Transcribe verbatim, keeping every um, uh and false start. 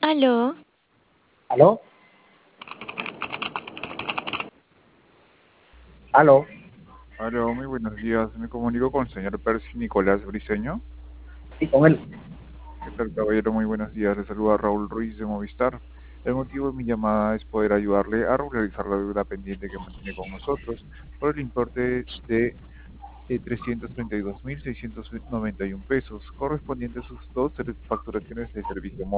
Aló, ¿Aló? ¿Aló? Aló, muy buenos días. Me comunico con el señor Percy Nicolás Briceño. Sí, con él. ¿Qué tal, caballero? Muy buenos días. Le saluda Raúl Ruiz de Movistar. El motivo de mi llamada es poder ayudarle a regularizar la deuda pendiente que mantiene con nosotros por el importe de eh, trescientos treinta y dos mil seiscientos noventa y uno pesos, correspondiente a sus dos facturaciones de servicio móvil.